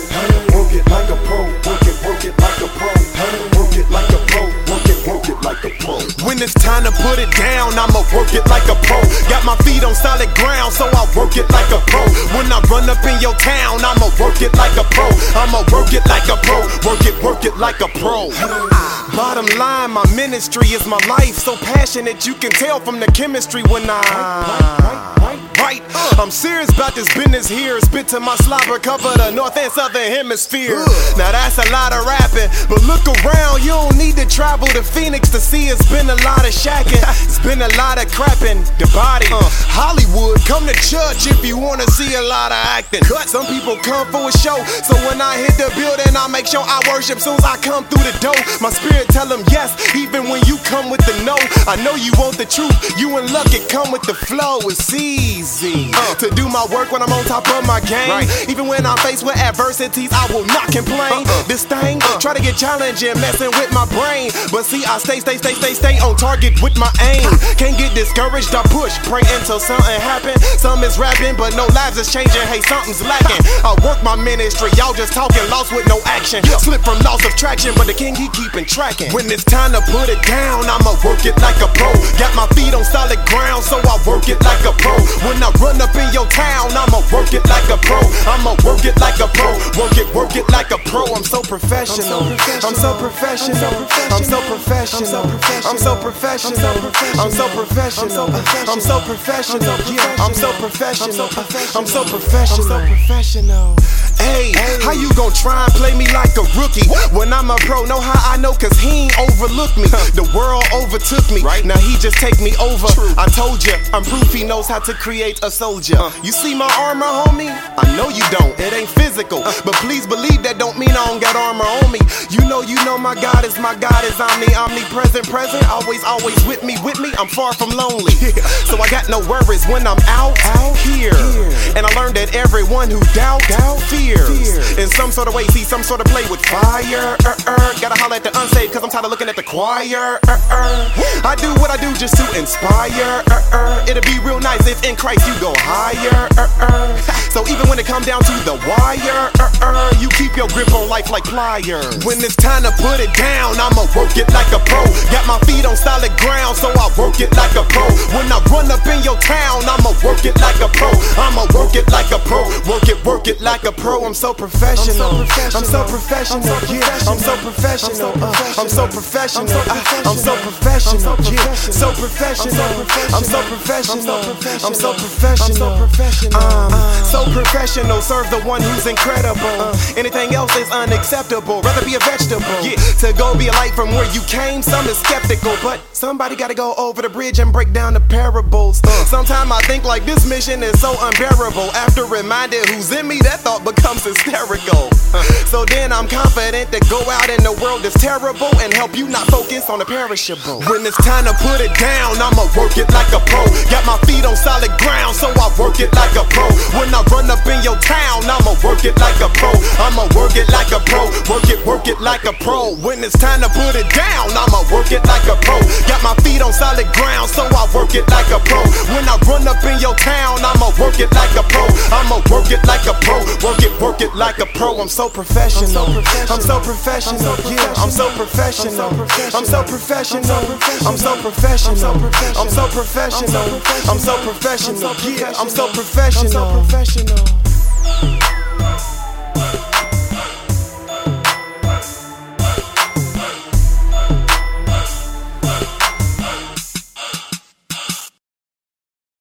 Work it like a pro, work it like a pro. Work it like a pro, work it like a pro. When it's time to put it down, I'ma work it like a pro. Got my feet on solid ground, so I work it like a pro. When I run up in your town, I'ma work it like a pro. I'ma work it like a pro, work it like a pro. Bottom line, my ministry is my life. So passionate, you can tell from the chemistry when right. I'm serious about this business here. Spit to my slobber, cover the north and southern hemisphere. Now that's a lot of rapping, but look around, you don't need to travel to Phoenix to see it's been a lot of shacking. It's been a lot of crapping, the body. Hollywood, come to church if you wanna see a lot of acting. Some people come for a show, so when I hit the building, I make sure I worship soon as I come through the door. My spirit tell them yes, even when you come with the no. I know you want the truth, you and luck, it come with the flow. It's easy to do my work when I'm on top of my game. Even when I'm faced with adversities, I will not complain. This thing try to get challenging, messing with my brain, but see I stay on target with my aim. Can't get discouraged, I push, pray until something happen. Some is rapping, but no lives is changing. Hey, something's lacking. I work my ministry, y'all just talking, lost with no action. Slip from loss of traction, but the king he keeping tracking. When it's time to put it down, I'ma work it like a pro. Got my feet on solid ground, so I work it like a pro. When I run up in your town, I'ma work it like a pro. I'ma work it like a pro. Work it like a pro. I'm so professional. I'm so professional. I'm so professional. I'm so professional. I'm so professional. I'm so professional. Yeah, I'm so professional. I'm so professional. Hey, how you gon' try and play me like a rookie? When I'm a pro, know how I know, cause he ain't overlooked me. The world overtook me, now he just take me over. I told ya, I'm proof he knows how to create a soldier. You see my armor, homie? I know you don't, it ain't physical, but please believe that don't mean I don't got armor on me. You know my God is omnipresent, present, always with me, I'm far from lonely. So I got no worries when I'm out here. And I learned that everyone who doubts fears. In some sort of way, see some sort of play with fire. Gotta holler at the unsaved, cause I'm tired of looking at the choir. I do what I do just to inspire. It'll be real nice if in Christ you go higher. So even when it come down to the wire, you keep your grip on life like pliers. When it's time to put it down, I'ma work it like a pro. Got my feet on solid ground, so I work it like a pro. When I run up in your town, I'ma work it like a pro. I'ma work it like a pro. Work it like a pro. I'm so professional. I'm so professional. Yeah, I'm so professional. I'm so professional. I'm so professional. Yeah, so professional. I'm so professional. I'm so professional. So professional. Serve the one who's incredible. Anything else is unacceptable. Rather be a vegetable. Yeah, to go be a light from where you came. Some is skeptical, but somebody gotta go over the bridge and break down the parables. Sometimes I think like this mission is so unbearable. After reminded who's in me, that thought becomes hysterical. So then I'm confident to go out in the world that's terrible and help you not focus on the perishable. When it's time to put it down, I'ma work it like a pro. Got my feet on solid ground, so I work it like a pro. When I run up in your town, I'ma work it like a pro. I'ma work it like a pro. Work it like a pro. When it's time to put it down, I'ma work it like a pro. Got my feet on solid ground, so I work it like a pro. When I run up in your town, I'ma work it like a pro. I'ma work it like a pro. Work it like a pro. I'm so professional. I'm so professional. Yeah, I'm so professional. I'm so professional. I'm so professional. I'm so professional. I'm so professional. Yeah, I'm so professional.